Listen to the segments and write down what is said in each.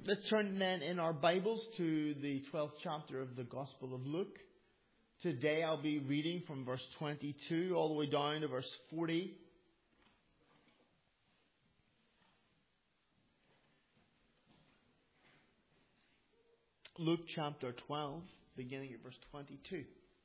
Let's turn then in our Bibles to the 12th chapter of the Gospel of Luke. Today I'll be reading from verse 22 all the way down to verse 40. Luke chapter 12, beginning at verse 22.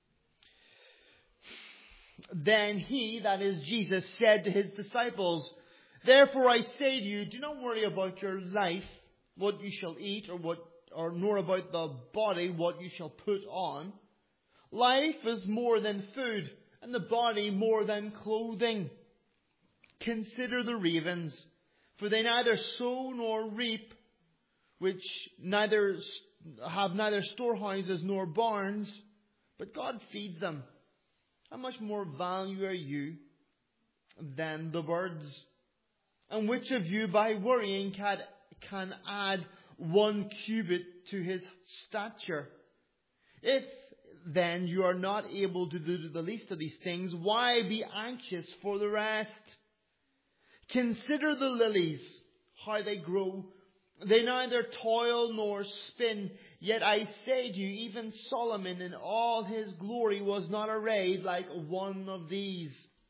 Then he, that is Jesus, said to his disciples, "Therefore I say to you, do not worry about your life, what you shall eat, nor about the body, what you shall put on. Life is more than food, and the body more than clothing. Consider the ravens, for they neither sow nor reap, which have neither storehouses nor barns, but God feeds them. How much more value are you than the birds? And which of you by worrying can add 1 cubit to his stature? If then you are not able to do the least of these things, why be anxious for the rest? Consider the lilies, how they grow. They neither toil nor spin. Yet I say to you, even Solomon in all his glory was not arrayed like one of these.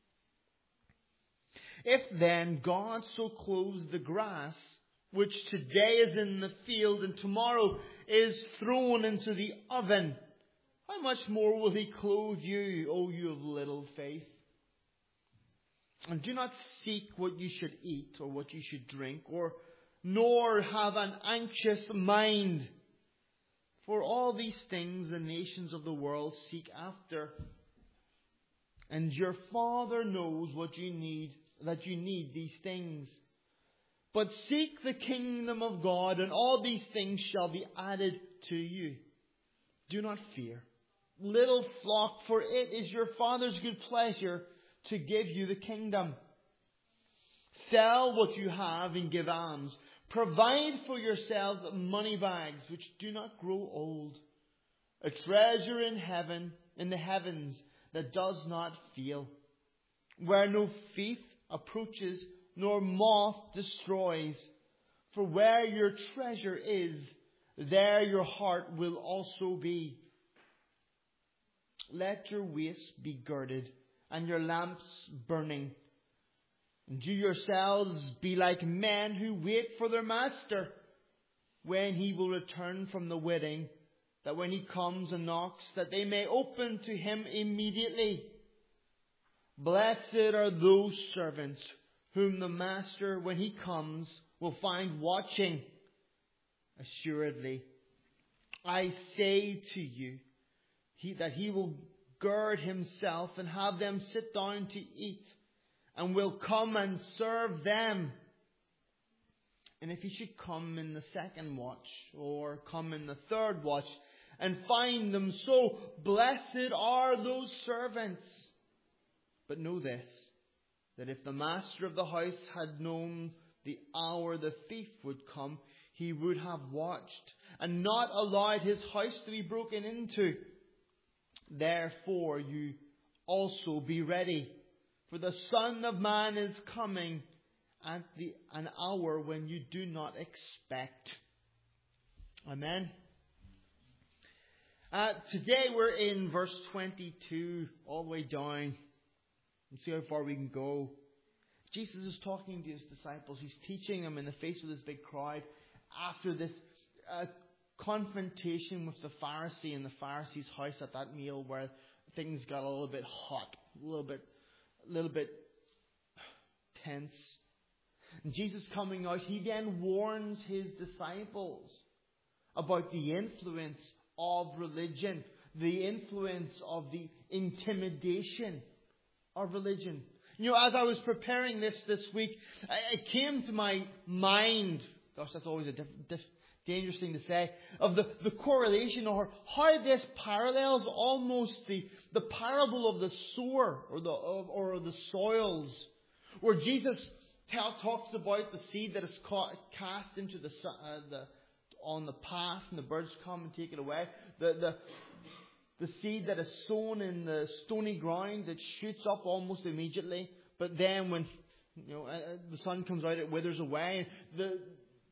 If then God so clothes the grass, which today is in the field and tomorrow is thrown into the oven, how much more will he clothe you, O you of little faith? And do not seek what you should eat or what you should drink, nor have an anxious mind. For all these things the nations of the world seek after. And your Father knows what you need, that you need these things. But seek the kingdom of God, and all these things shall be added to you. Do not fear, little flock, for it is your Father's good pleasure to give you the kingdom. Sell what you have and give alms. Provide for yourselves money bags which do not grow old, a treasure in heaven, in the heavens, that does not fail, where no thief approaches nor moth destroys. For where your treasure is, there your heart will also be. Let your waist be girded and your lamps burning. And you yourselves be like men who wait for their master, when he will return from the wedding, that when he comes and knocks, that they may open to him immediately. Blessed are those servants whom the master, when he comes, will find watching. Assuredly, I say to you, that he will gird himself and have them sit down to eat, and will come and serve them. And if he should come in the second watch, or come in the third watch, and find them so, blessed are those servants. But know this, that if the master of the house had known the hour the thief would come, he would have watched, and not allowed his house to be broken into. Therefore you also be ready, for the Son of Man is coming at an hour when you do not expect." Amen. Today we're in verse 22 all the way down. And see how far we can go. Jesus is talking to his disciples. He's teaching them in the face of this big crowd after this confrontation with the Pharisee in the Pharisee's house at that meal, where things got a little bit hot, a little bit tense. And Jesus coming out, he then warns his disciples about the influence of religion, the influence of the intimidation of religion. You know, as I was preparing this week, it came to my mind, gosh, that's always a dangerous thing to say, of the correlation, or how this parallels almost the parable of the sower or the soils, where Jesus talks about the seed that is cast into on the path, and the birds come and take it away. The seed that is sown in the stony ground that shoots up almost immediately, but then when the sun comes out, it withers away. The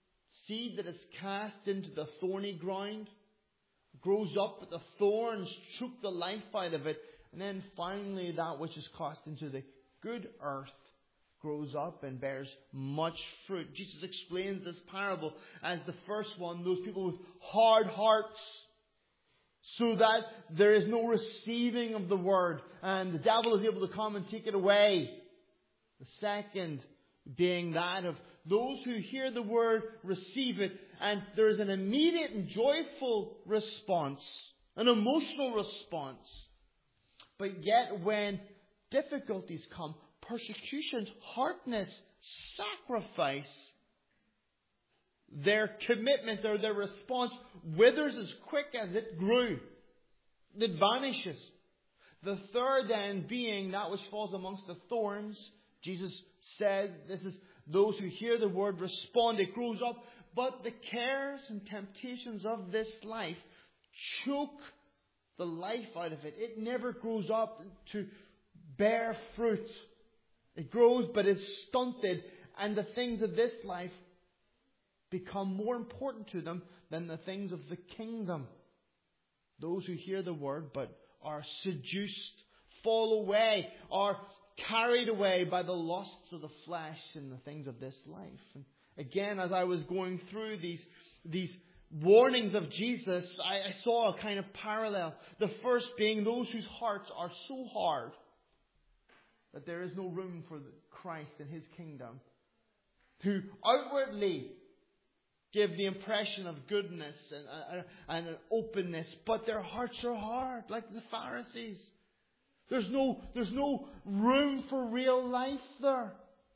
seed that is cast into the thorny ground, grows up, but the thorns choke the life out of it. And then finally that which is cast into the good earth grows up and bears much fruit. Jesus explains this parable as the first one, those people with hard hearts, so that there is no receiving of the word and the devil is able to come and take it away. The second being that of those who hear the word, receive it, and there is an immediate and joyful response, an emotional response. But yet when difficulties come, persecutions, hardness, sacrifice, their commitment or their response withers as quick as it grew. It vanishes. The third then being that which falls amongst the thorns. Jesus said, this is those who hear the word, respond, it grows up. But the cares and temptations of this life choke the life out of it. It never grows up to bear fruit. It grows but is stunted, and the things of this life become more important to them than the things of the kingdom. Those who hear the word but are seduced, fall away, are carried away by the lusts of the flesh and the things of this life. And again, as I was going through these warnings of Jesus, I saw a kind of parallel. The first being those whose hearts are so hard that there is no room for Christ and His kingdom, who outwardly give the impression of goodness and an openness, but their hearts are hard, like the Pharisees. There's no room for real life there.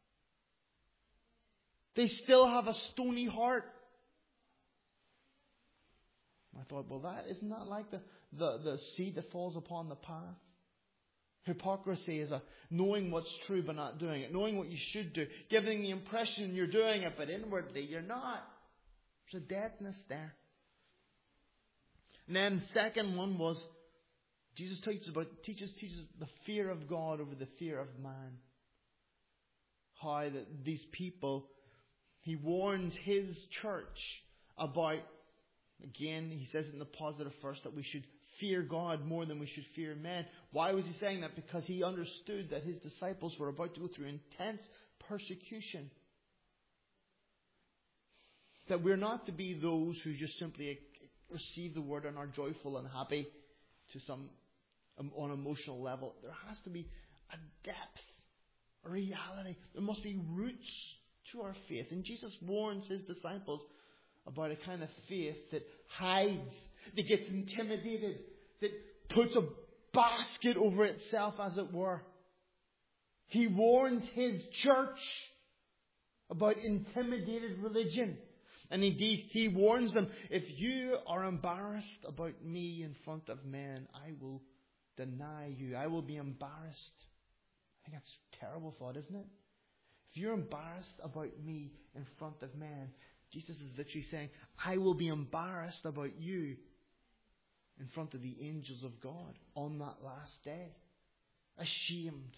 They still have a stony heart. I thought, well, isn't that like the seed that falls upon the path? Hypocrisy is knowing what's true but not doing it. Knowing what you should do. Giving the impression you're doing it, but inwardly you're not. There's a deadness there. And then the second one was, Jesus teaches the fear of God over the fear of man. How that these people, He warns His church about, again, He says it in the positive first, that we should fear God more than we should fear men. Why was He saying that? Because He understood that His disciples were about to go through intense persecution. That we're not to be those who just simply receive the word and are joyful and happy to some on emotional level. There has to be a depth, a reality. There must be roots to our faith. And Jesus warns His disciples about a kind of faith that hides, that gets intimidated, that puts a basket over itself, as it were. He warns His church about intimidated religion. And indeed, He warns them, if you are embarrassed about me in front of men, I will deny you. I will be embarrassed. I think that's a terrible thought, isn't it? If you're embarrassed about me in front of men, Jesus is literally saying, I will be embarrassed about you in front of the angels of God on that last day. Ashamed.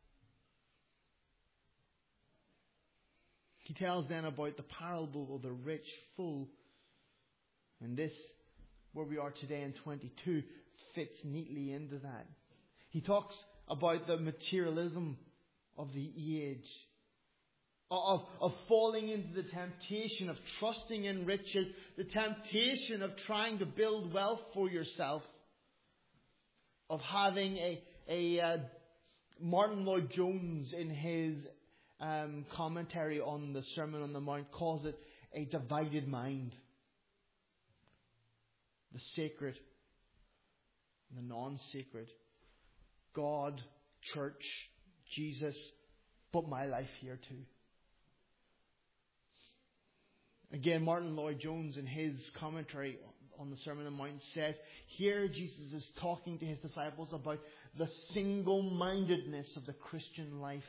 He tells then about the parable of the rich fool. And this, where we are today in 22, fits neatly into that. He talks about the materialism of the age. Of falling into the temptation of trusting in riches, the temptation of trying to build wealth for yourself, of having a Martin Lloyd-Jones in his commentary on the Sermon on the Mount calls it a divided mind. The sacred and the non-sacred. God, church, Jesus, but my life here too. Again, Martin Lloyd-Jones in his commentary on the Sermon on the Mount says, here Jesus is talking to His disciples about the single-mindedness of the Christian life.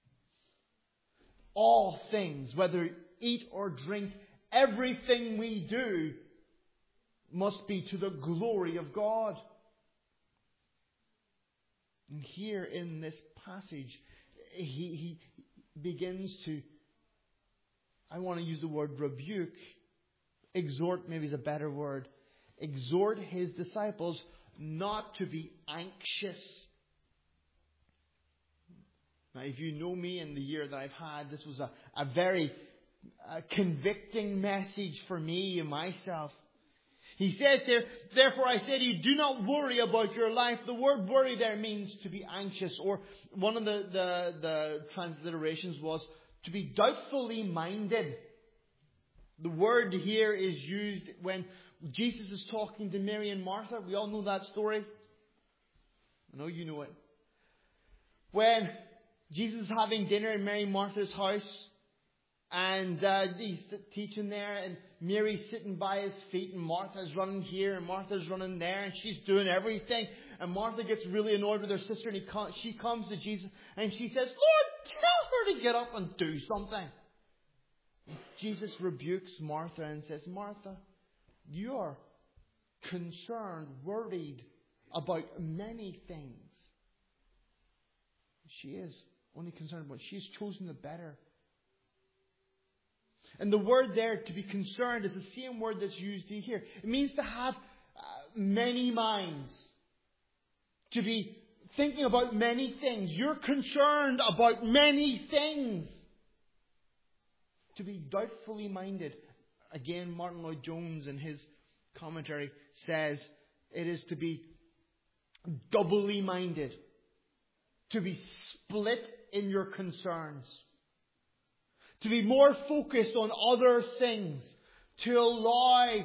All things, whether eat or drink, everything we do must be to the glory of God. And here in this passage, he begins to, I want to use the word rebuke, exhort maybe is a better word, exhort His disciples not to be anxious. Now, if you know me in the year that I've had, this was a very convicting message for me and myself. He says there, therefore I say to you, do not worry about your life. The word worry there means to be anxious, or one of the transliterations was to be doubtfully minded. The word here is used when Jesus is talking to Mary and Martha. We all know that story. I know you know it. When Jesus is having dinner in Mary and Martha's house, and he's teaching there, and Mary's sitting by His feet, and Martha's running here, and Martha's running there, and she's doing everything. And Martha gets really annoyed with her sister, and she comes to Jesus, and she says, Lord, tell her to get up and do something. And Jesus rebukes Martha and says, Martha, you are concerned, worried about many things. She is only concerned about, she's chosen the better. And the word there, to be concerned, is the same word that's used here. It means to have many minds. To be thinking about many things. You're concerned about many things. To be doubtfully minded. Again, Martin Lloyd-Jones in his commentary says it is to be doubly minded. To be split in your concerns. To be more focused on other things. To allow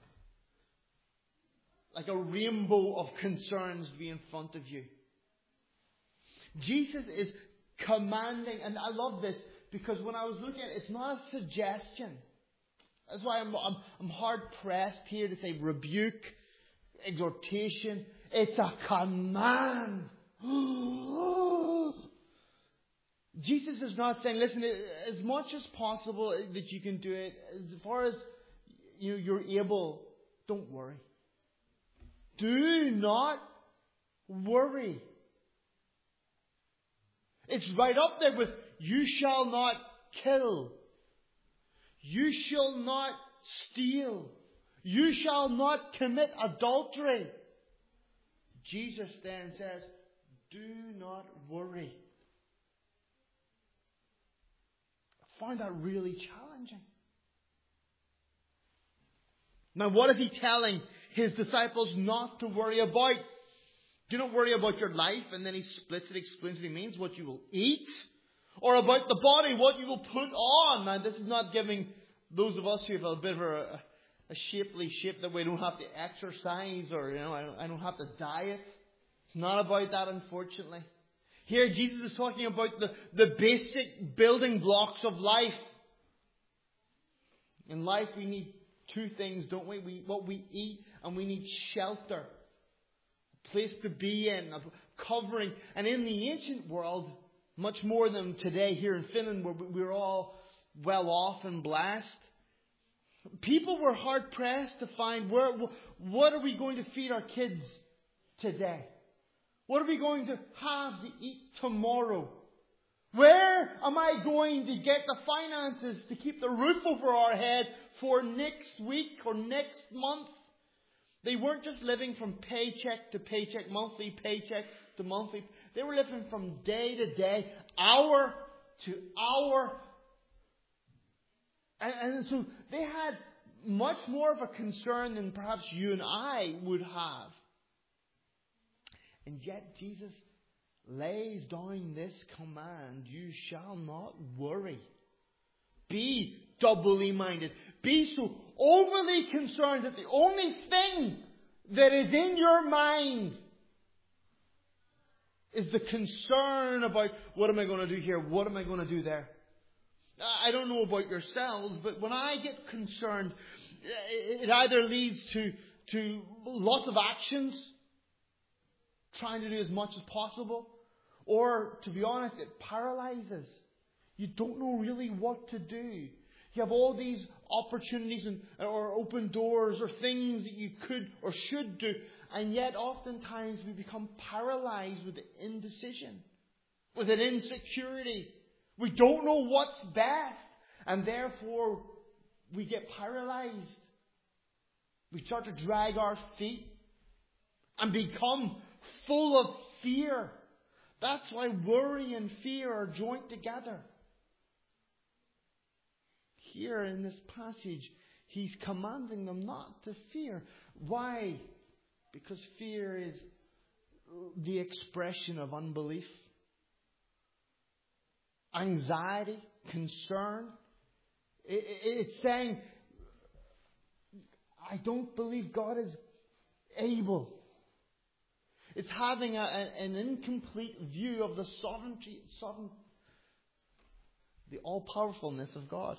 like a rainbow of concerns to be in front of you. Jesus is commanding, and I love this because when I was looking at it, it's not a suggestion. That's why I'm hard pressed here to say rebuke, exhortation. It's a command. Jesus is not saying, listen, as much as possible that you can do it, as far as you're able, don't worry. Do not worry. It's right up there with, you shall not kill. You shall not steal. You shall not commit adultery. Jesus then says, do not worry. I find that really challenging. Now, what is He telling His disciples not to worry about? Do not worry about your life. And then He splits it, explains what He means, what you will eat. Or about the body, what you will put on. Now, this is not giving those of us who have a bit of a shapely shape that we don't have to exercise, or I don't have to diet. It's not about that, unfortunately. Here Jesus is talking about the basic building blocks of life. In life we need two things, don't we? What we eat, and we need shelter. A place to be in, a covering. And in the ancient world, much more than today here in Finland, where we're all well off and blessed, people were hard pressed to find what are we going to feed our kids today? What are we going to have to eat tomorrow? Where am I going to get the finances to keep the roof over our head for next week or next month? They weren't just living from paycheck to paycheck, monthly paycheck to monthly. They were living from day to day, hour to hour. And so they had much more of a concern than perhaps you and I would have. And yet Jesus lays down this command, you shall not worry. Be doubly minded. Be so overly concerned that the only thing that is in your mind is the concern about, what am I going to do here? What am I going to do there? I don't know about yourselves, but when I get concerned, it either leads to lots of actions, trying to do as much as possible, or, to be honest, it paralyzes. You don't know really what to do. You have all these opportunities or open doors or things that you could or should do, and yet oftentimes we become paralyzed with indecision, with an insecurity. We don't know what's best, and therefore we get paralyzed. We start to drag our feet and become full of fear. That's why worry and fear are joined together. Here in this passage, he's commanding them not to fear. Why? Because fear is the expression of unbelief, anxiety, concern. It's saying, I don't believe God is able. It's having an incomplete view of the the all-powerfulness of God.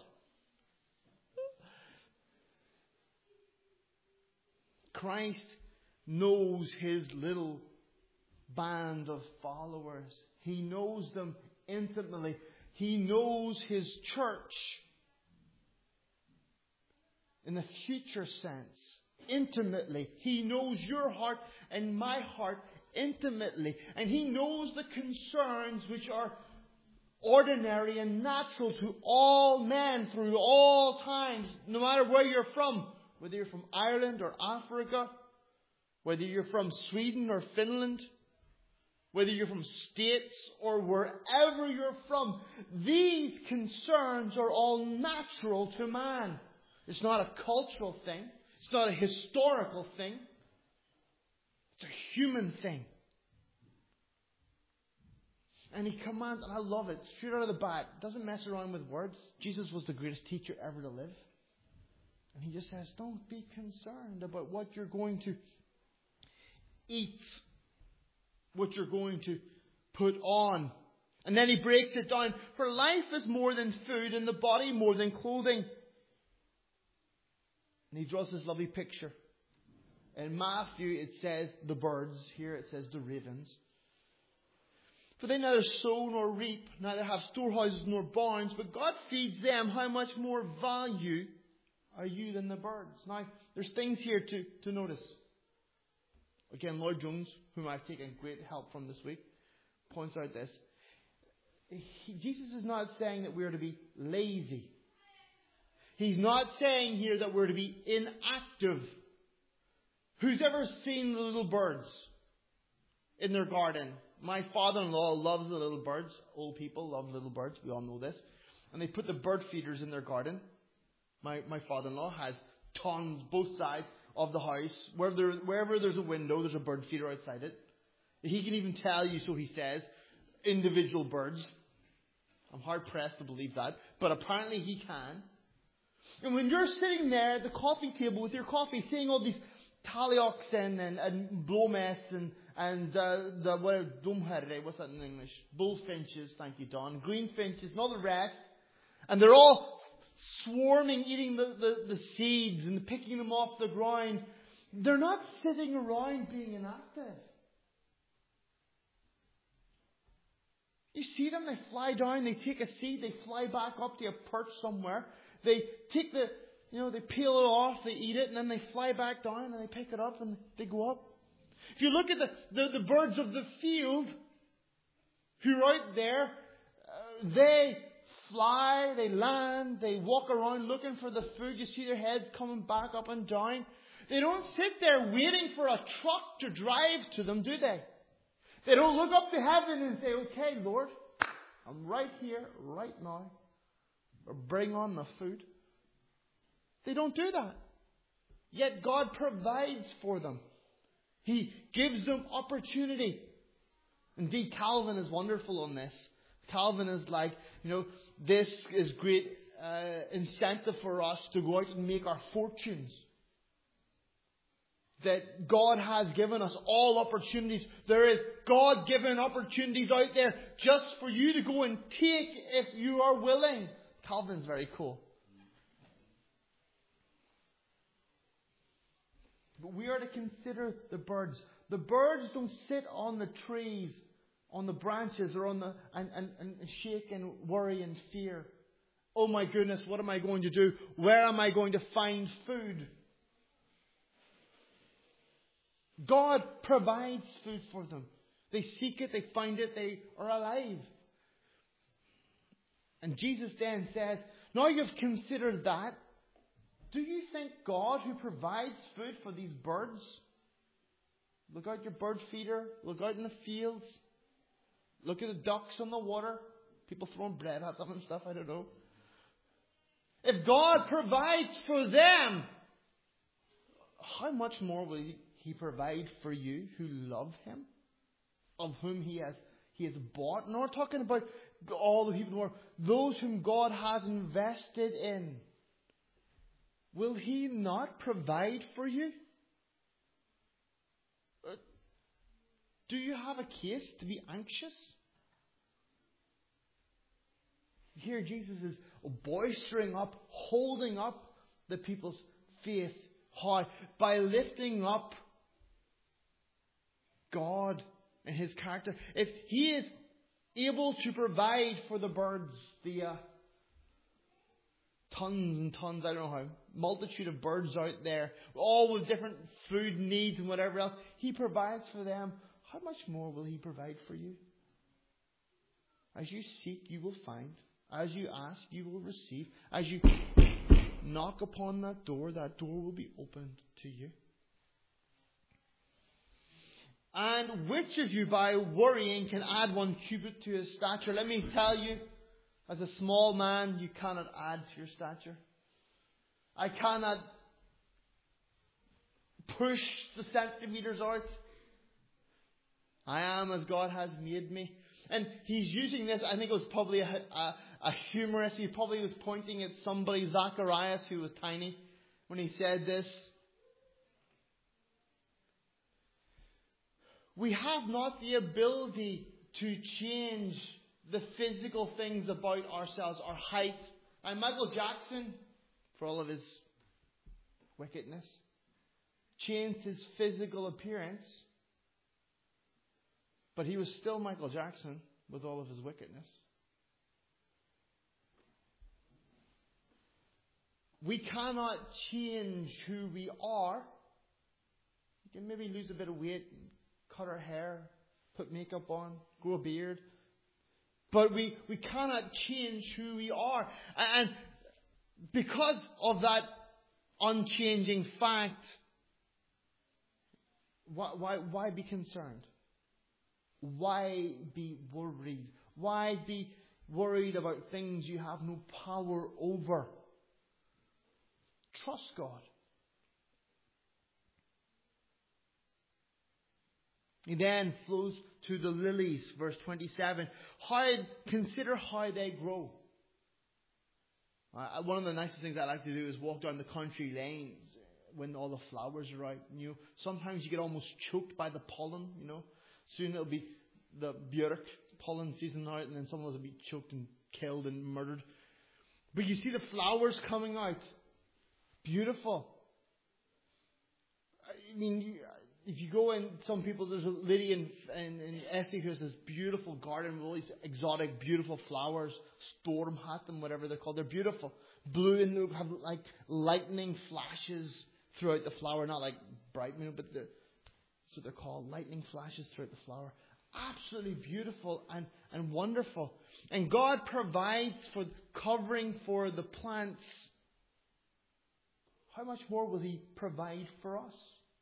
Christ knows his little band of followers. He knows them intimately. He knows his church in the future sense, intimately. He knows your heart and my heart intimately. And he knows the concerns which are ordinary and natural to all men through all times, no matter where you're from. Whether you're from Ireland or Africa, whether you're from Sweden or Finland, whether you're from States or wherever you're from, these concerns are all natural to man. It's not a cultural thing. It's not a historical thing. It's a human thing. And he commands, and I love it, straight out of the bat, doesn't mess around with words. Jesus was the greatest teacher ever to live. And he just says, don't be concerned about what you're going to eat, what you're going to put on. And then he breaks it down. For life is more than food, and the body more than clothing. And he draws this lovely picture. In Matthew it says the birds. Here it says the ravens. For they neither sow nor reap, neither have storehouses nor barns, but God feeds them. How much more value are you than the birds? Now, there's things here to notice. Again, Lloyd Jones, whom I've taken great help from this week, points out this. Jesus is not saying that we are to be lazy. He's not saying here that we're to be inactive. Who's ever seen the little birds in their garden? My father-in-law loves the little birds. Old people love little birds. We all know this. And they put the bird feeders in their garden. My father-in-law has tons both sides of the house. Wherever there's a window, there's a bird feeder outside it. He can even tell you, so he says, individual birds. I'm hard pressed to believe that, but apparently he can. And when you're sitting there at the coffee table with your coffee, seeing all these taliocs and blowmess and what's that in English? Bullfinches, thank you, Don. Greenfinches and all the rest. And they're all swarming, eating the seeds and picking them off the ground. They're not sitting around being inactive. You see them, they fly down, they take a seed, they fly back up to a perch somewhere. They take they peel it off, they eat it, and then they fly back down and they pick it up and they go up. If you look at the birds of the field who are out there, they fly, they land, they walk around looking for the food. You see their heads coming back up and down. They don't sit there waiting for a truck to drive to them, do they? They don't look up to heaven and say, okay, Lord, I'm right here, right now. Or bring on the food. They don't do that. Yet God provides for them. He gives them opportunity. Indeed, Calvin is wonderful on this. Calvin is like, this is great incentive for us to go out and make our fortunes. That God has given us all opportunities. There is God-given opportunities out there just for you to go and take if you are willing. Calvin's very cool. But we are to consider the birds. The birds don't sit on the trees, on the branches, or and shake and worry and fear. Oh my goodness, what am I going to do? Where am I going to find food? God provides food for them. They seek it, they find it, they are alive. And Jesus then says, now you've considered that, Do you think God, who provides food for these birds, look out your bird feeder, look out in the fields, look at the ducks on the water, people throwing bread at them and stuff, I don't know. If God provides for them, how much more will He provide for you who love Him, of whom He has bought? And we're talking about all the people who are those whom God has invested in. Will He not provide for you? Do you have a case to be anxious? Here Jesus is boistering up, holding up the people's faith high by lifting up God and His character. If He is able to provide for the birds, the tons and tons, I don't know how, multitude of birds out there, all with different food needs and whatever else, He provides for them. How much more will He provide for you? As you seek, you will find. As you ask, you will receive. As you knock upon that door will be opened to you. And which of you, by worrying, can add 1 cubit to his stature? Let me tell you, as a small man, you cannot add to your stature. I cannot push the centimeters out. I am as God has made me. And He's using this, I think it was probably a humorist. He probably was pointing at somebody, Zacharias, who was tiny, when he said this. We have not the ability to change the physical things about ourselves, our height. And Michael Jackson, for all of his wickedness, changed his physical appearance. But he was still Michael Jackson with all of his wickedness. We cannot change who we are. We can maybe lose a bit of weight, cut our hair, put makeup on, grow a beard. But we cannot change who we are. And because of that unchanging fact, why be concerned? Why be worried? Why be worried about things you have no power over? Trust God. He then flows to the lilies, verse 27. Consider how they grow. One of the nicest things I like to do is walk down the country lanes when all the flowers are out. Sometimes you get almost choked by the pollen. Soon it'll be the Björk pollen season out, and then some of us will be choked and killed and murdered. But you see the flowers coming out. Beautiful. I mean, if you go in, some people, there's a lady in Essie who has this beautiful garden with all these exotic, beautiful flowers, storm hat and whatever they're called. They're beautiful. Blue, and they have like lightning flashes throughout the flower. Not like bright, but that's what they're called. Lightning flashes throughout the flower. Absolutely beautiful and wonderful. And God provides for covering for the plants. How much more will He provide for us?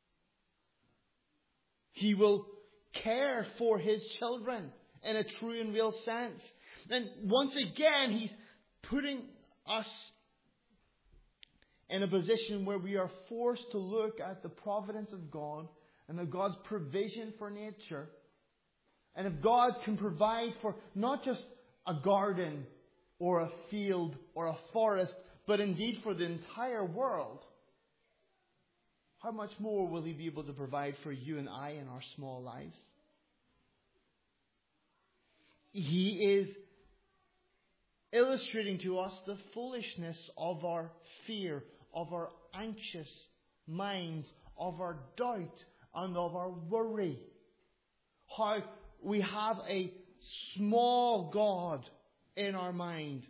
He will care for His children in a true and real sense. And once again, He's putting us in a position where we are forced to look at the providence of God and of God's provision for nature. And if God can provide for not just a garden or a field or a forest, but indeed for the entire world, how much more will He be able to provide for you and I in our small lives? He is illustrating to us the foolishness of our fear, of our anxious minds, of our doubt, and of our worry. How we have a small God in our mind.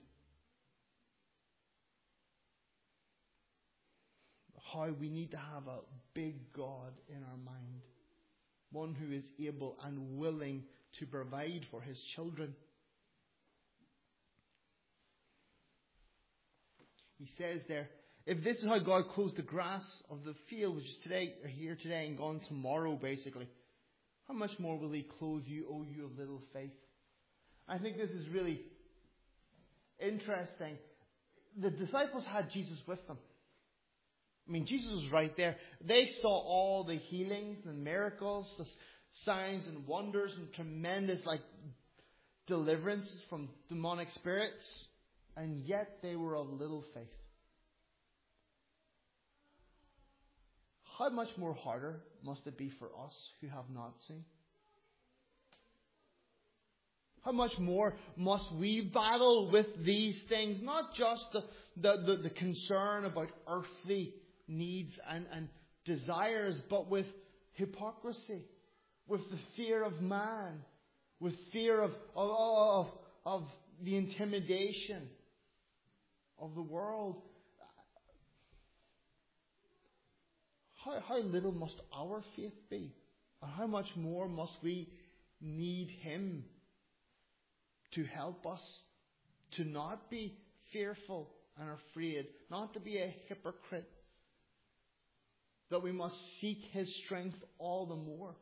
How we need to have a big God in our mind. One who is able and willing to provide for His children. He says there if this is how God clothes the grass of the field, which is today, or here today and gone tomorrow, basically, how much more will He clothe you, O you of little faith? I think this is really interesting. The disciples had Jesus with them. I mean, Jesus was right there. They saw all the healings and miracles, the signs and wonders and tremendous deliverances from demonic spirits, and yet they were of little faith. How much more harder must it be for us who have not seen? How much more must we battle with these things? Not just the concern about earthly needs and desires, but with hypocrisy, with the fear of man, with fear of the intimidation of the world. How little must our faith be? And how much more must we need Him to help us to not be fearful and afraid, not to be a hypocrite, that we must seek His strength all the more.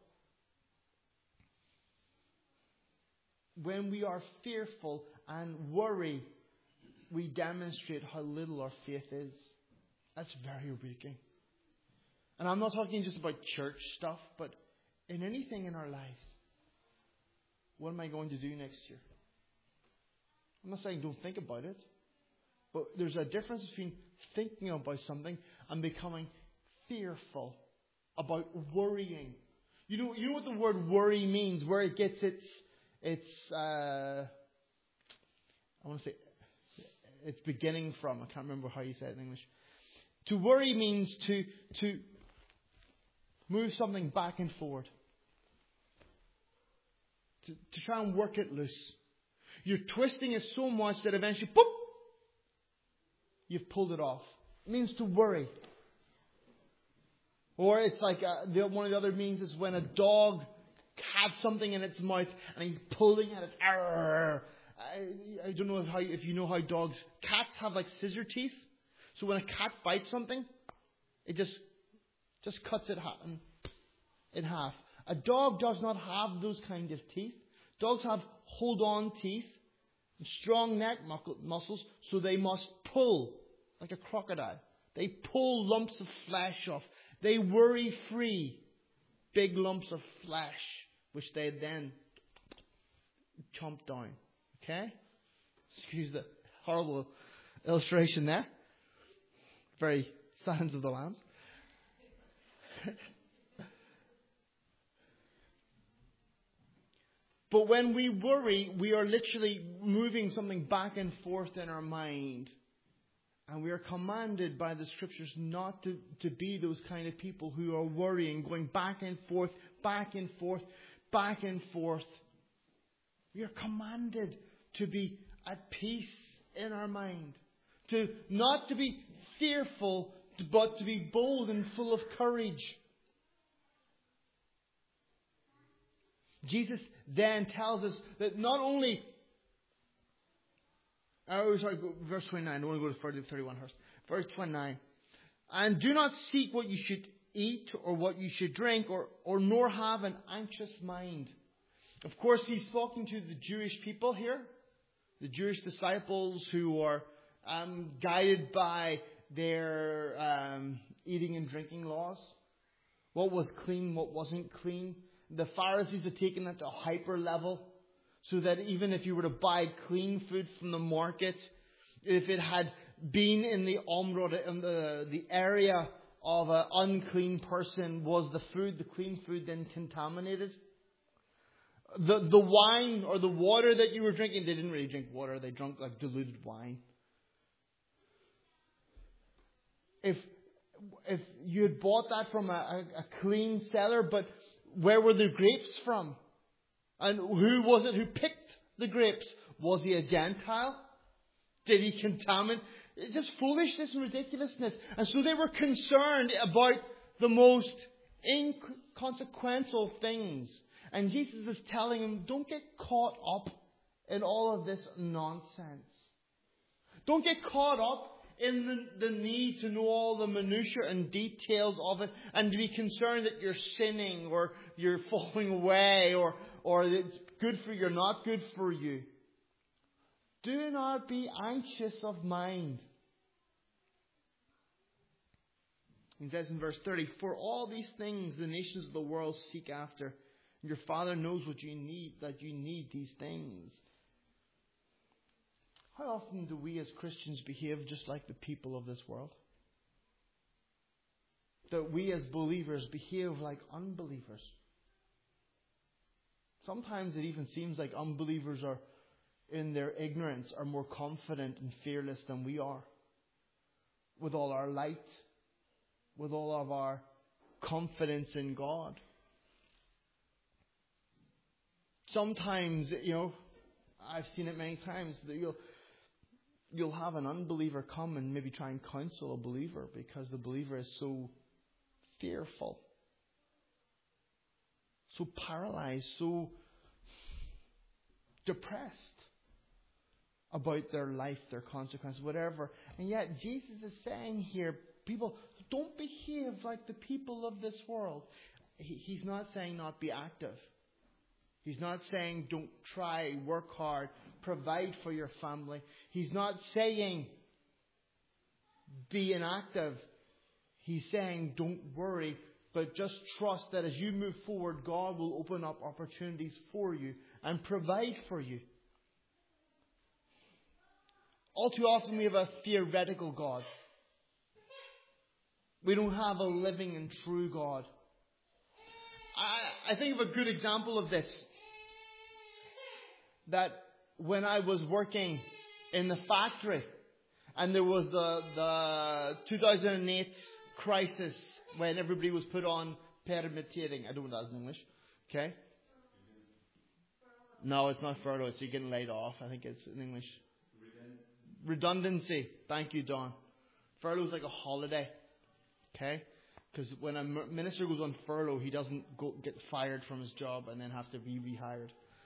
When we are fearful and worry, we demonstrate how little our faith is. That's very weakening. And I'm not talking just about church stuff, but in anything in our lives. What am I going to do next year? I'm not saying don't think about it, but there's a difference between thinking about something and becoming fearful, about worrying. You know what the word worry means, where it gets its beginning from. I can't remember how you say it in English. To worry means to move something back and forward. To try and work it loose. You're twisting it so much that eventually, boop, you've pulled it off. It means to worry. Or it's like one of the other means is when a dog has something in its mouth and he's pulling at it. Arr! I don't know if you know how cats have scissor teeth. So when a cat bites something, it just cuts it in half. A dog does not have those kind of teeth. Dogs have hold-on teeth and strong neck muscles, so they must pull like a crocodile. They pull lumps of flesh off. They worry free big lumps of flesh, which they then chomp down. Okay? Excuse the horrible illustration there. Very Silence of the Lambs. But when we worry, we are literally moving something back and forth in our mind. And we are commanded by the Scriptures not to be those kind of people who are worrying, going back and forth, back and forth, back and forth. We are commanded to be at peace in our mind. Not to be fearful, but to be bold and full of courage. Jesus then tells us that not only... verse 29. I don't want to go to 31 first. Verse 29. And do not seek what you should eat or what you should drink or nor have an anxious mind. Of course, he's talking to the Jewish people here. The Jewish disciples who are guided by their eating and drinking laws. What was clean, what wasn't clean. The Pharisees had taken that to a hyper level. So that even if you were to buy clean food from the market, if it had been in the umrah, in the area of an unclean person, was the clean food then contaminated? The wine or the water that you were drinking, they didn't really drink water, they drank diluted wine. If you had bought that from a clean seller, but where were the grapes from? And who was it who picked the grapes? Was he a Gentile? Did he contaminate? It's just foolishness and ridiculousness. And so they were concerned about the most inconsequential things. And Jesus is telling them, don't get caught up in all of this nonsense. Don't get caught up in the need to know all the minutiae and details of it, and to be concerned that you're sinning or you're falling away or it's good for you or not good for you. Do not be anxious of mind. He says in verse 30, for all these things the nations of the world seek after. Your Father knows what you need, that you need these things. How often do we as Christians behave just like the people of this world? That we as believers behave like unbelievers. Sometimes it even seems like unbelievers are, in their ignorance, are more confident and fearless than we are. With all our light, with all of our confidence in God. Sometimes, I've seen it many times, that you'll have an unbeliever come and maybe try and counsel a believer because the believer is so fearful, so paralyzed, so depressed about their life, their consequences, whatever. And yet Jesus is saying here, people, don't behave like the people of this world. He's not saying not be active. He's not saying don't try, work hard, provide for your family. He's not saying be inactive. He's saying don't worry, but just trust that as you move forward, God will open up opportunities for you and provide for you. All too often we have a theoretical God. We don't have a living and true God. I think of a good example of this. That when I was working in the factory and there was the 2008 crisis when everybody was put on permitting. I don't know what that is in English. Okay? No, it's not furlough. So you're getting laid off. I think it's in English. Redundancy. Thank you, Don. Furlough is like a holiday. Okay? Because when a minister goes on furlough, he doesn't get fired from his job and then have to be rehired.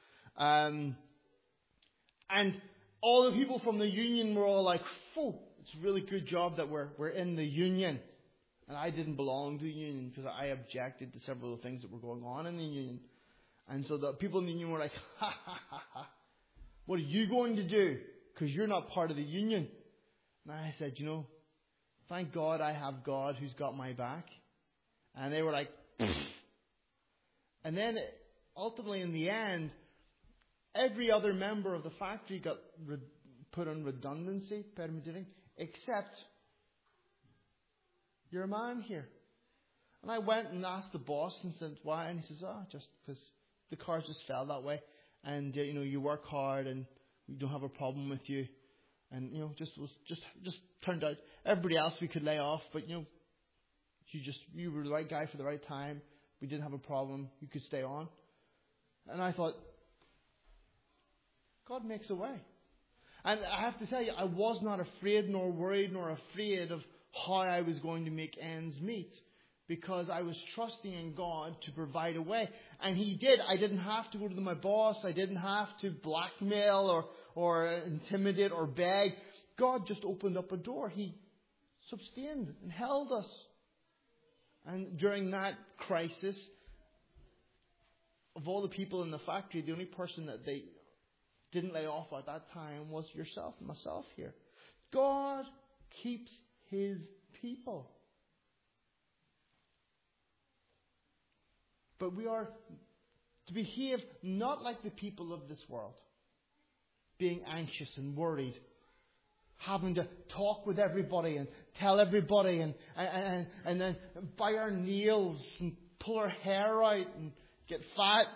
And all the people from the union were all like, "Oh, it's a really good job that we're in the union." And I didn't belong to the union because I objected to several of the things that were going on in the union. And so the people in the union were like, "Ha ha ha ha! What are you going to do? Because you're not part of the union." And I said, thank God I have God who's got my back. And they were like, "Pfft." And then ultimately in the end, every other member of the factory got put on redundancy, permitting, except your man here. And I went and asked the boss and said, why? And he says, just because the cars just fell that way. And, you work hard and we don't have a problem with you. And, just turned out everybody else we could lay off, but, you were the right guy for the right time. We didn't have a problem. You could stay on. And I thought, God makes a way. And I have to tell you, I was not afraid nor worried nor afraid of how I was going to make ends meet. Because I was trusting in God to provide a way. And He did. I didn't have to go to my boss. I didn't have to blackmail or intimidate or beg. God just opened up a door. He sustained and held us. And during that crisis, of all the people in the factory, the only person that they didn't lay off at that time was yourself and myself here. God keeps His people. But we are to behave not like the people of this world. Being anxious and worried. Having to talk with everybody and tell everybody and then bite our nails and pull our hair out and get fat.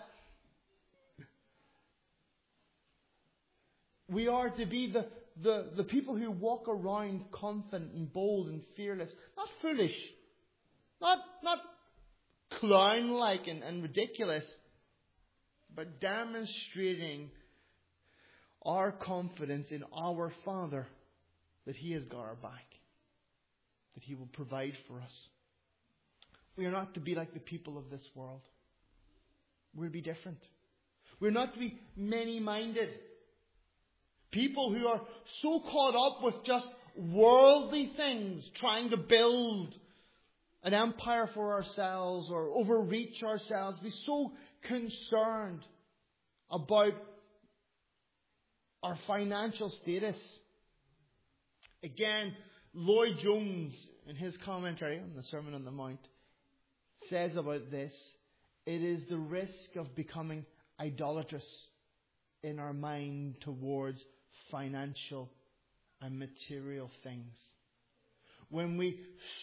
We are to be the people who walk around confident and bold and fearless. Not foolish. Not clown-like and ridiculous. But demonstrating our confidence in our Father that He has got our back. That He will provide for us. We are not to be like the people of this world. We're to be different. We're not to be many-minded. People who are so caught up with just worldly things, trying to build an empire for ourselves or overreach ourselves, be so concerned about our financial status. Again, Lloyd Jones, in his commentary on the Sermon on the Mount, says about this, it is the risk of becoming idolatrous in our mind towards financial and material things. When we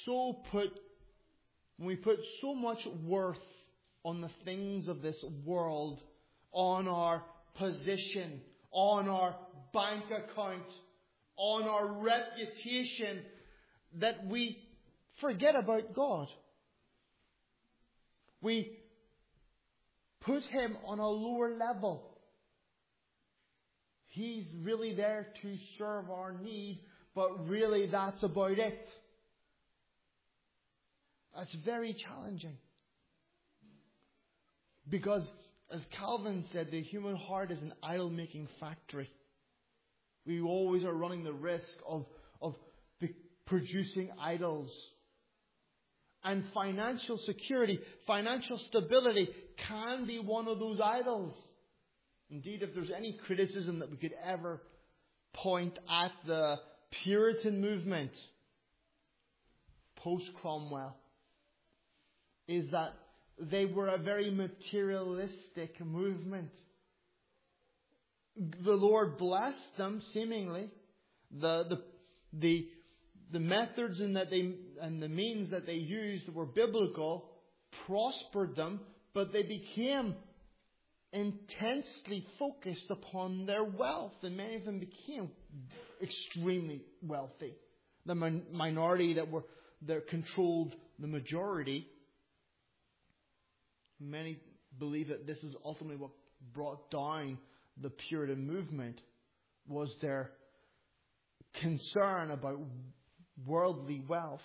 put so much worth on the things of this world, on our position, on our bank account, on our reputation, that we forget about God. We put Him on a lower level. He's really there to serve our need, but really that's about it. That's very challenging. Because, as Calvin said, the human heart is an idol-making factory. We always are running the risk of producing idols. And financial security, financial stability can be one of those idols. Indeed, if there's any criticism that we could ever point at the Puritan movement post-Cromwell, is that they were a very materialistic movement. The Lord blessed them, seemingly. The methods and the means that they used were biblical, prospered them, but they became intensely focused upon their wealth, and many of them became extremely wealthy. The minority that controlled the majority. Many believe that this is ultimately what brought down the Puritan movement, was their concern about worldly wealth.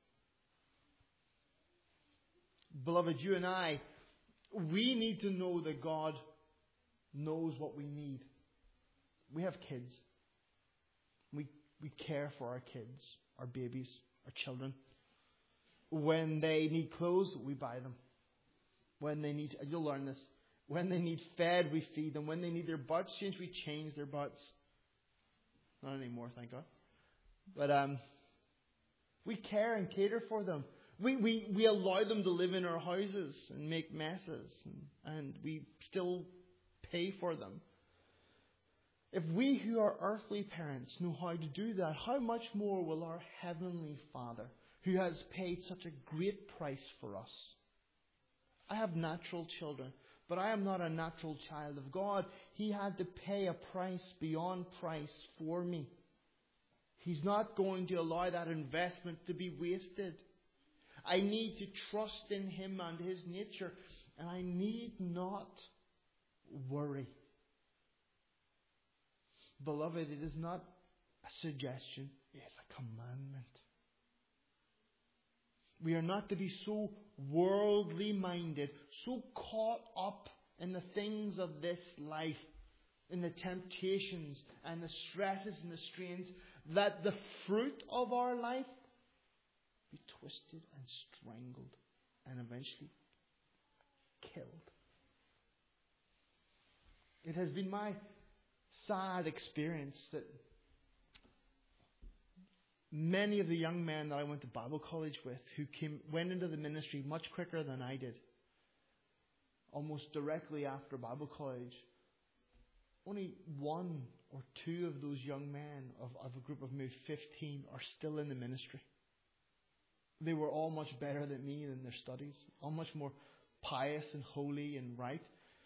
Beloved, you and I, we need to know that God knows what we need. We have kids. We care for our kids, our babies, our children. When they need clothes, we buy them. When they need, you'll learn this, when they need fed, we feed them. When they need their butts changed, we change their butts. Not anymore, thank God. But we care and cater for them. We allow them to live in our houses and make messes, and we still pay for them. If we who are earthly parents know how to do that, how much more will our Heavenly Father, who has paid such a great price for us? I have natural children, but I am not a natural child of God. He had to pay a price beyond price for me. He's not going to allow that investment to be wasted. I need to trust in Him and His nature, and I need not worry. Beloved, it is not a suggestion, it is a commandment. We are not to be so worldly minded, so caught up in the things of this life, in the temptations and the stresses and the strains, that the fruit of our life be twisted and strangled and eventually killed. It has been my sad experience that many of the young men that I went to Bible college with, who went into the ministry much quicker than I did, almost directly after Bible college, only one or two of those young men of a group of maybe 15 are still in the ministry. They were all much better than me in their studies, all much more pious and holy and right.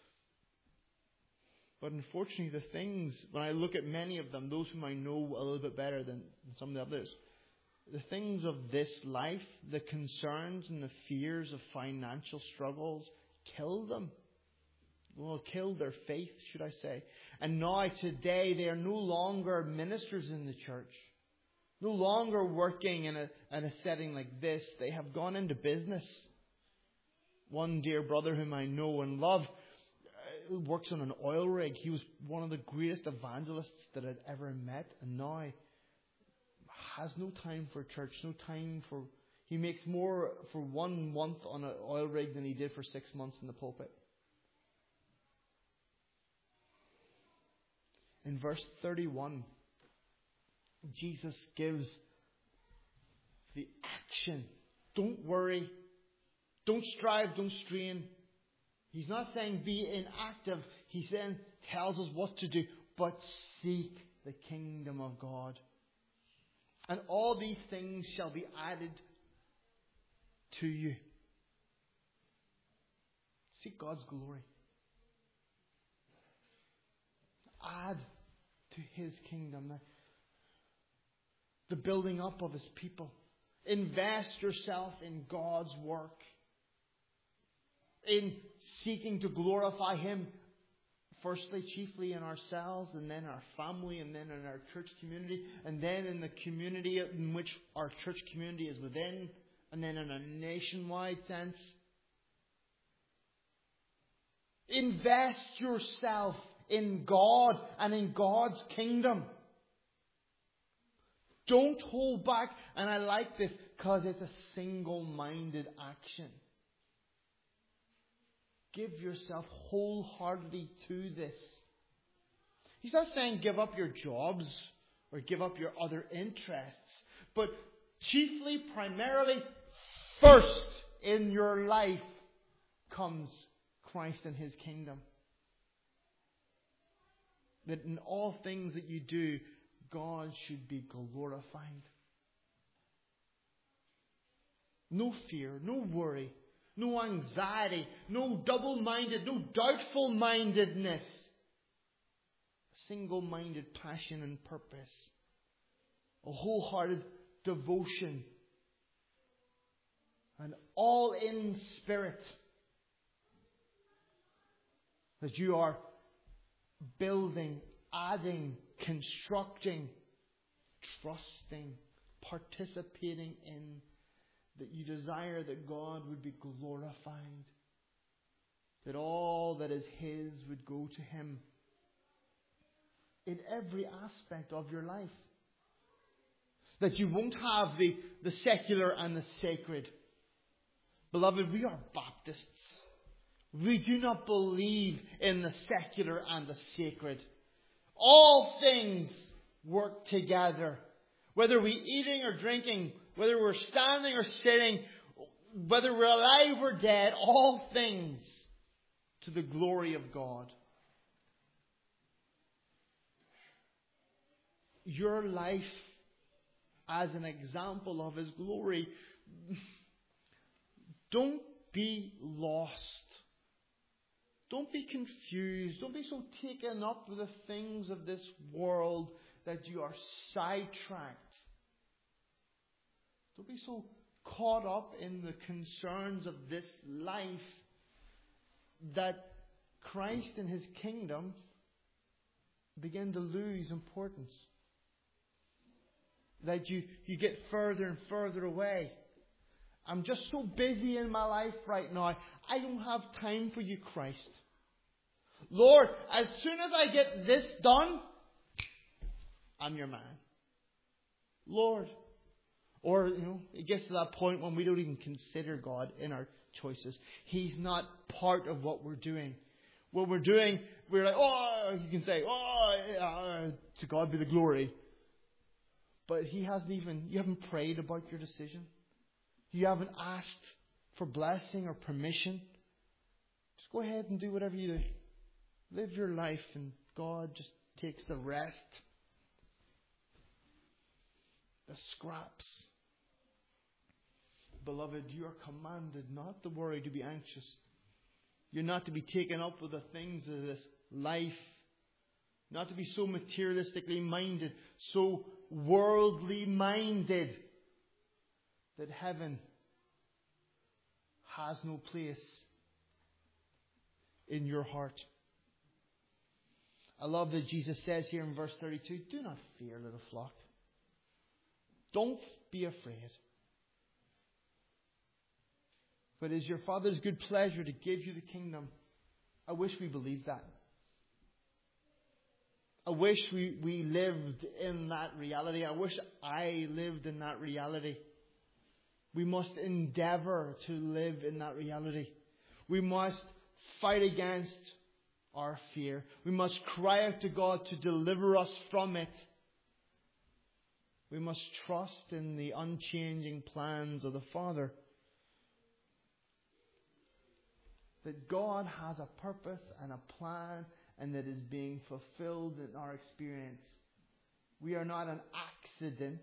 But unfortunately, the things, when I look at many of them, those whom I know a little bit better than some of the others, the things of this life, the concerns and the fears of financial struggles, kill them. Well, kill their faith, should I say. And now, today, they are no longer ministers in the church. No longer working in a setting like this. They have gone into business. One dear brother whom I know and love works on an oil rig. He was one of the greatest evangelists that I'd ever met, and now has no time for church, no time for... He makes more for 1 month on an oil rig than he did for 6 months in the pulpit. In verse 31, Jesus gives the action. Don't worry. Don't strive. Don't strain. He's not saying be inactive. He then tells us what to do. But seek the kingdom of God. And all these things shall be added to you. Seek God's glory. Add to His kingdom. The building up of His people. Invest yourself in God's work. In seeking to glorify Him. Firstly, chiefly in ourselves, and then our family, and then in our church community, and then in the community in which our church community is within, and then in a nationwide sense. Invest yourself in God and in God's kingdom. Don't hold back. And I like this because it's a single-minded action. Give yourself wholeheartedly to this. He's not saying give up your jobs or give up your other interests. But chiefly, primarily, first in your life comes Christ and His kingdom. That in all things that you do, God should be glorified. No fear, no worry, no anxiety, no double-minded, no doubtful-mindedness. A single-minded passion and purpose. A wholehearted devotion. An all-in spirit. That you are building, adding, constructing, trusting, participating in, that you desire that God would be glorified, that all that is His would go to Him in every aspect of your life, that you won't have the secular and the sacred. Beloved, we are Baptists. We do not believe in the secular and the sacred. All things work together. Whether we're eating or drinking, whether we're standing or sitting, whether we're alive or dead, all things to the glory of God. Your life as an example of His glory. Don't be lost. Don't be confused. Don't be so taken up with the things of this world that you are sidetracked. Don't be so caught up in the concerns of this life that Christ and His kingdom begin to lose importance. That you get further and further away. I'm just so busy in my life right now. I don't have time for you, Christ. Lord, as soon as I get this done, I'm your man. Lord. Or, it gets to that point when we don't even consider God in our choices. He's not part of what we're doing. What we're doing, we're like, you can say, to God be the glory. But you haven't prayed about your decision. You haven't asked for blessing or permission. Just go ahead and do whatever you do. Live your life and God just takes the rest. The scraps. Beloved, you are commanded not to worry, to be anxious. You're not to be taken up with the things of this life. Not to be so materialistically minded, so worldly minded, that heaven has no place in your heart. I love that Jesus says here in verse 32, do not fear, little flock. Don't be afraid. But it is your Father's good pleasure to give you the kingdom. I wish we believed that. I wish we lived in that reality. I wish I lived in that reality. We must endeavor to live in that reality. We must fight against our fear. We must cry out to God to deliver us from it. We must trust in the unchanging plans of the Father. That God has a purpose and a plan, and that is being fulfilled in our experience. We are not an accident.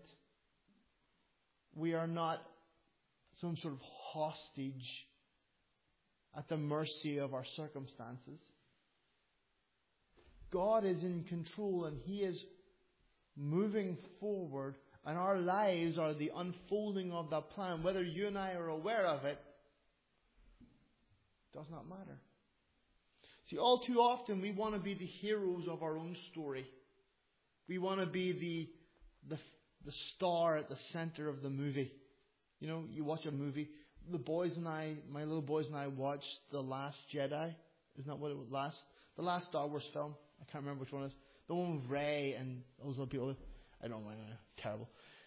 We are not some sort of hostage at the mercy of our circumstances. God is in control, and He is moving forward, and our lives are the unfolding of that plan. Whether you and I are aware of it does not matter. See, all too often we want to be the heroes of our own story. We want to be the star at the center of the movie. You know, you watch a movie. My little boys and I watched The Last Jedi. Isn't that what it was? The last Star Wars film. I can't remember which one it is. The one with Rey and those other people. I don't know. Terrible.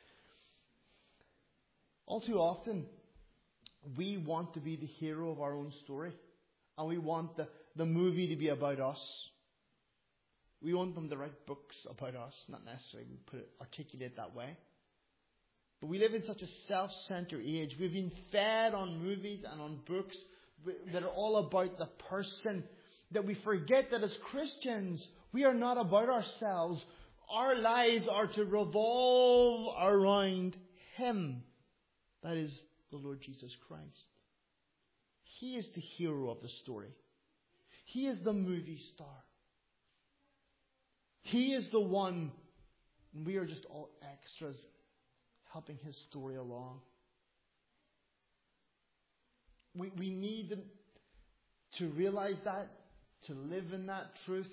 All too often, we want to be the hero of our own story. And we want the movie to be about us. We want them to write books about us. Not necessarily articulate that way. But we live in such a self-centered age. We've been fed on movies and on books that are all about the person, that we forget that as Christians, we are not about ourselves. Our lives are to revolve around Him. That is the Lord Jesus Christ. He is the hero of the story. He is the movie star. He is the one, and we are just all extras helping His story along. We need to realize that, to live in that truth.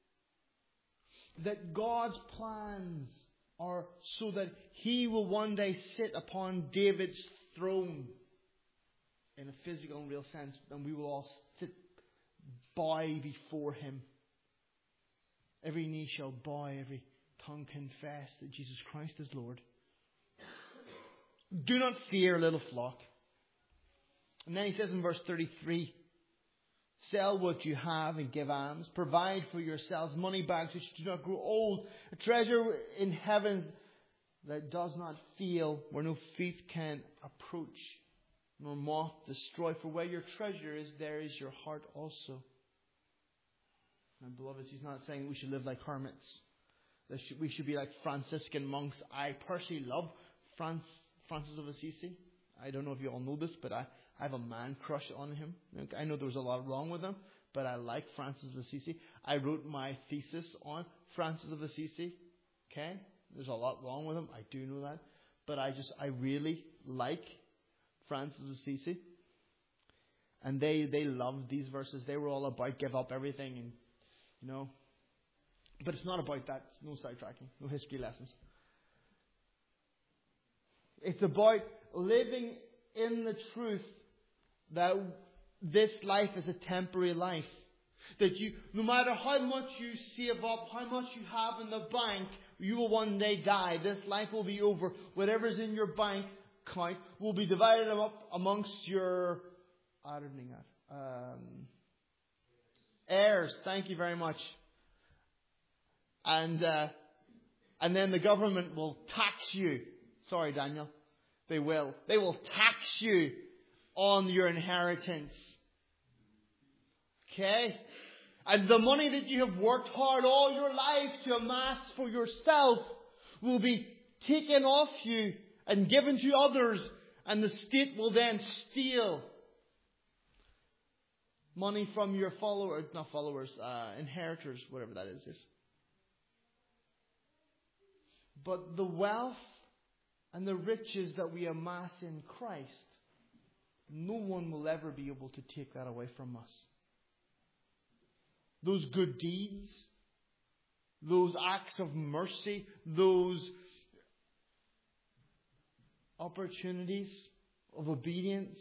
That God's plans are so that He will one day sit upon David's throne in a physical and real sense, and we will all bow before Him. Every knee shall bow, every tongue confess that Jesus Christ is Lord. Do not fear, little flock. And then He says in verse 33, sell what you have and give alms. Provide for yourselves money bags which do not grow old. A treasure in heaven that does not fail, where no thief can approach, nor moth destroy. For where your treasure is, there is your heart also. My beloved, He's not saying we should live like hermits. We should be like Franciscan monks. I personally love Francis of Assisi. I don't know if you all know this, but I have a man crush on him. I know there was a lot wrong with him, but I like Francis of Assisi. I wrote my thesis on Francis of Assisi. Okay? There's a lot wrong with him. I do know that. But I really like Francis of Assisi. And they loved these verses. They were all about give up everything and, you know. But it's not about that. It's no sidetracking. No history lessons. It's about living in the truth that this life is a temporary life. That no matter how much you save up, how much you have in the bank, you will one day die. This life will be over. Whatever's in your bank account will be divided up amongst your heirs. Thank you very much. And then the government will tax you. Sorry, Daniel. They will. They will tax you on your inheritance. Okay? And the money that you have worked hard all your life to amass for yourself will be taken off you and given to others, and the state will then steal money from your inheritors, whatever that is. But the wealth and the riches that we amass in Christ, no one will ever be able to take that away from us. Those good deeds, those acts of mercy, those opportunities of obedience,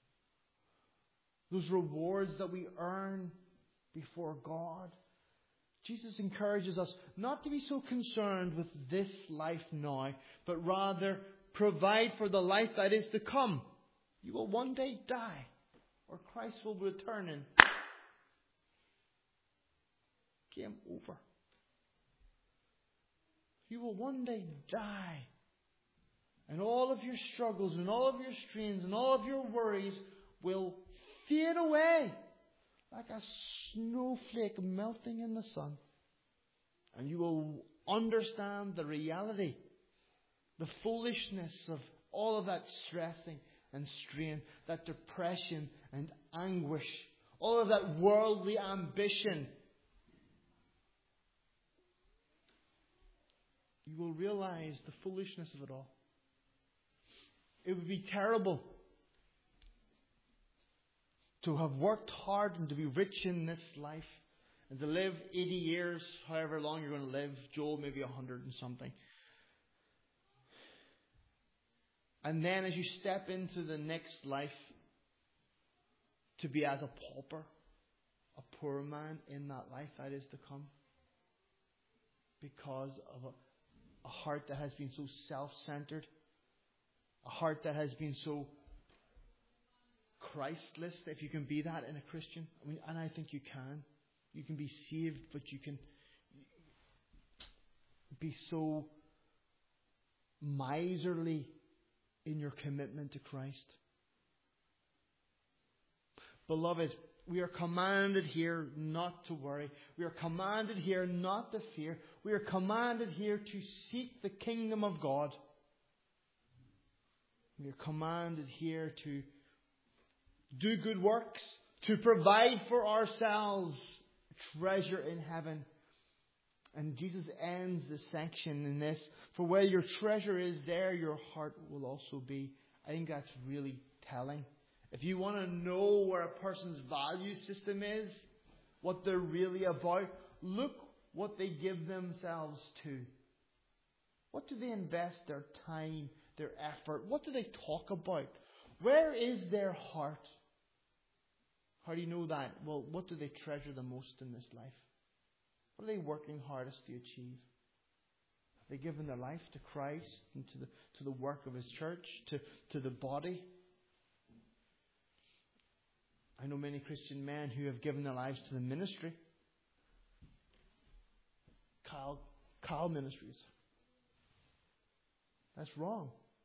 those rewards that we earn before God, Jesus encourages us not to be so concerned with this life now, but rather provide for the life that is to come. You will one day die, or Christ will return and game over. You will one day die. And all of your struggles and all of your strains and all of your worries will fade away like a snowflake melting in the sun. And you will understand the reality, the foolishness of all of that stressing and strain, that depression and anguish, all of that worldly ambition. You will realize the foolishness of it all. It would be terrible to have worked hard and to be rich in this life and to live 80 years, however long you're going to live. Joel, maybe 100 and something. And then as you step into the next life, to be as a pauper, a poor man in that life that is to come. Because of a heart that has been so self-centered. A heart that has been so Christless, if you can be that in a Christian. I mean, and I think you can. You can be saved, but you can be so miserly in your commitment to Christ. Beloved, we are commanded here not to worry. We are commanded here not to fear. We are commanded here to seek the kingdom of God. We are commanded here to do good works, to provide for ourselves treasure in heaven. And Jesus ends this section in this: for where your treasure is, there your heart will also be. I think that's really telling. If you want to know where a person's value system is, what they're really about, look what they give themselves to. What do they invest their time, their effort? What do they talk about? Where is their heart? How do you know that? Well, what do they treasure the most in this life? What are they working hardest to achieve? Have they given their life to Christ and to the work of His church, to the body? I know many Christian men who have given their lives to the ministry. Kyle Ministries. That's wrong.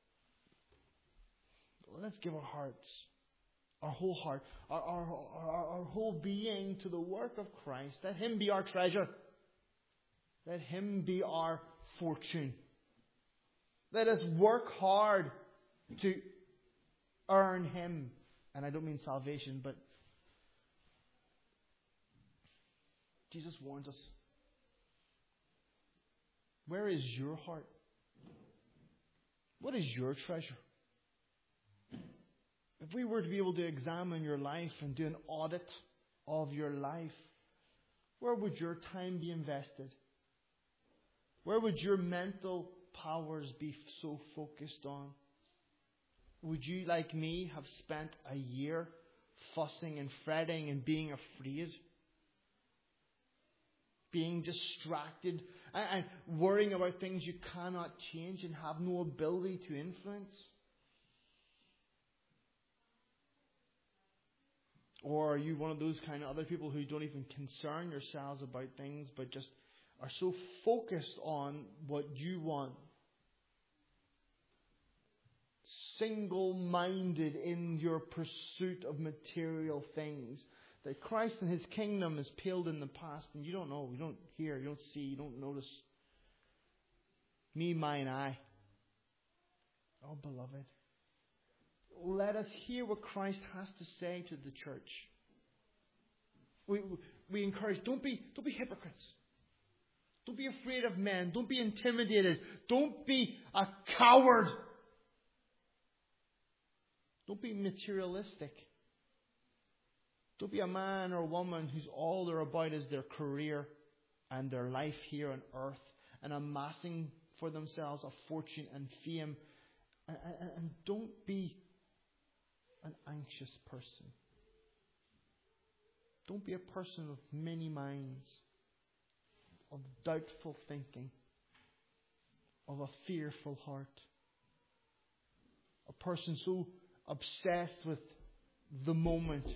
Let's give our hearts, our whole heart, our whole being to the work of Christ. Let Him be our treasure. Let Him be our fortune. Let us work hard to earn Him. And I don't mean salvation, but Jesus warns us. Where is your heart? What is your treasure? If we were to be able to examine your life and do an audit of your life, where would your time be invested? Where would your mental powers be so focused on? Would you, like me, have spent a year fussing and fretting and being afraid? Being distracted and worrying about things you cannot change and have no ability to influence? Or are you one of those kind of other people who don't even concern yourselves about things, but just are so focused on what you want? Single-minded in your pursuit of material things. That Christ and His kingdom is paled in the past, and you don't know, you don't hear, you don't see, you don't notice. Me, mine, I. Oh, beloved. Let us hear what Christ has to say to the church. We encourage, don't be hypocrites. Don't be afraid of men. Don't be intimidated. Don't be a coward. Don't be materialistic. Don't be a man or a woman who's all they're about is their career and their life here on earth and amassing for themselves a fortune and fame. And don't be an anxious person. Don't be a person of many minds. of doubtful thinking, of a fearful heart. A person so obsessed with the moment.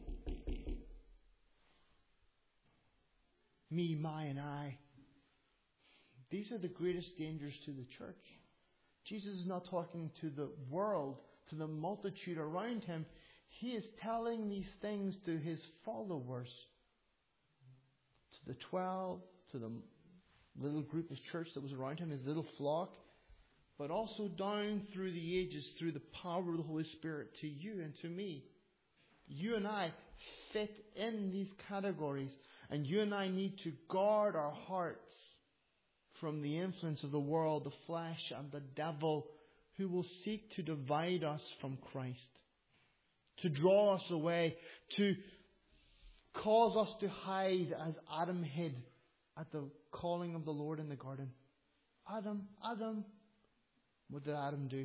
Me, my, and I. These are the greatest dangers to the church. Jesus is not talking to the world, to the multitude around him. He is telling these things to his followers. To the 12, to the little group of church that was around him, his little flock. But also down through the ages, through the power of the Holy Spirit, to you and to me. You and I fit in these categories. And you and I need to guard our hearts from the influence of the world, the flesh, and the devil, who will seek to divide us from Christ, to draw us away, to cause us to hide as Adam hid at the calling of the Lord in the garden. Adam, Adam. What did Adam do?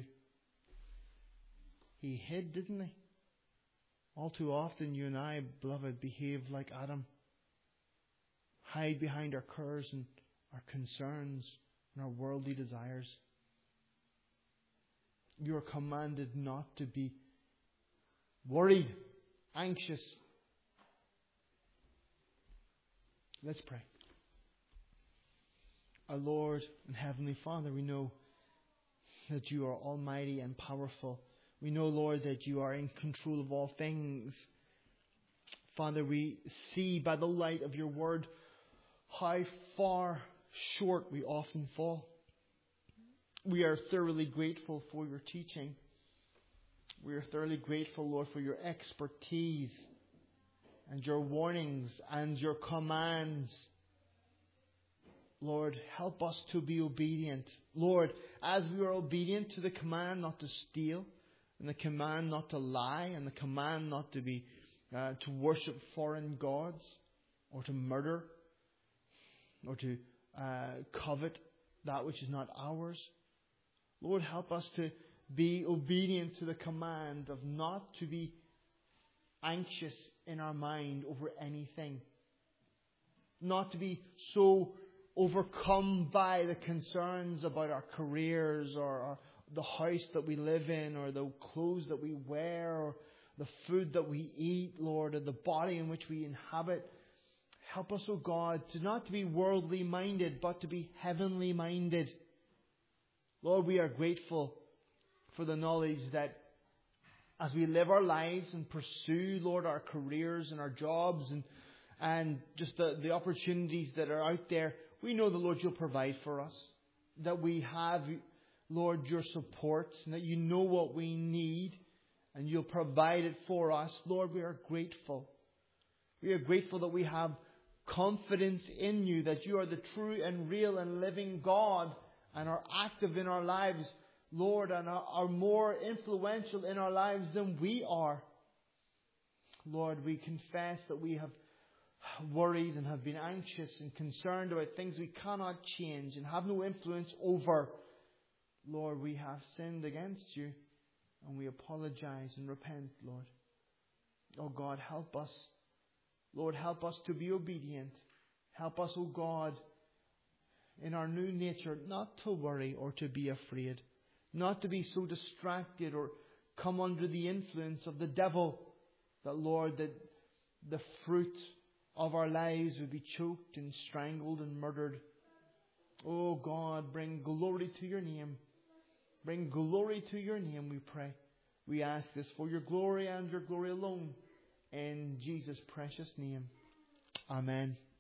He hid, didn't he? All too often you and I, beloved, behave like Adam. Hide behind our cares and our concerns and our worldly desires. You are commanded not to be worried, anxious. Let's pray. Our Lord and Heavenly Father, we know that you are almighty and powerful. We know, Lord, that you are in control of all things. Father, we see by the light of your word how far short we often fall. We are thoroughly grateful for your teaching. We are thoroughly grateful, Lord, for your expertise and your warnings and your commands. Lord, help us to be obedient. Lord, as we are obedient to the command not to steal, and the command not to lie, and the command not to be to worship foreign gods, or to murder, or to covet that which is not ours. Lord, help us to be obedient to the command of not to be anxious in our mind over anything. Not to be so overcome by the concerns about our careers or the house that we live in or the clothes that we wear or the food that we eat, Lord, or the body in which we inhabit. Help us, O God, to not to be worldly minded, but to be heavenly minded. Lord, we are grateful for the knowledge that as we live our lives and pursue, Lord, our careers and our jobs and just the opportunities that are out there, we know the Lord, you'll provide for us. That we have, Lord, your support, and that you know what we need, and you'll provide it for us. Lord, we are grateful. We are grateful that we have confidence in you, that you are the true and real and living God, and are active in our lives, Lord, and are more influential in our lives than we are. Lord, we confess that we have worried and have been anxious and concerned about things we cannot change and have no influence over. Lord, we have sinned against you, and we apologize and repent, Lord. Oh God, help us. Lord, help us to be obedient. Help us, oh God, in our new nature, not to worry or to be afraid. Not to be so distracted or come under the influence of the devil. That, Lord, that the fruit of our lives would be choked and strangled and murdered. Oh God, bring glory to your name. Bring glory to your name, we pray. We ask this for your glory and your glory alone. In Jesus' precious name. Amen.